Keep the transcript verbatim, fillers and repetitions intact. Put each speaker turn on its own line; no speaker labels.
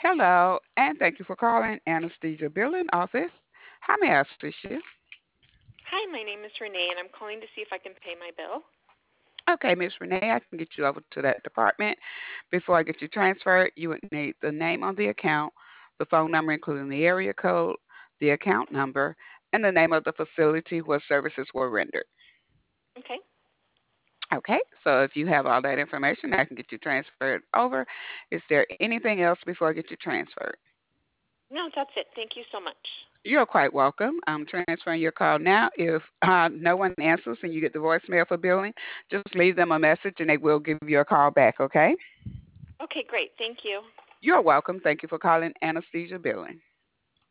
Hello, and thank you for calling Anesthesia Billing Office. How may I assist you?
Hi, my name is Renee, and I'm calling to see if I can pay my bill.
Okay, Miss Renee, I can get you over to that department. Before I get you transferred, you would need the name on the account, the phone number, including the area code, the account number, and the name of the facility where services were rendered.
Okay.
Okay, so if you have all that information, I can get you transferred over. Is there anything else before I get you transferred?
No, that's it. Thank you so much.
You're quite welcome. I'm transferring your call now. If uh, no one answers and you get the voicemail for billing, just leave them a message and they will give you a call back, okay?
Okay, great. Thank you.
You're welcome. Thank you for calling Anesthesia Billing.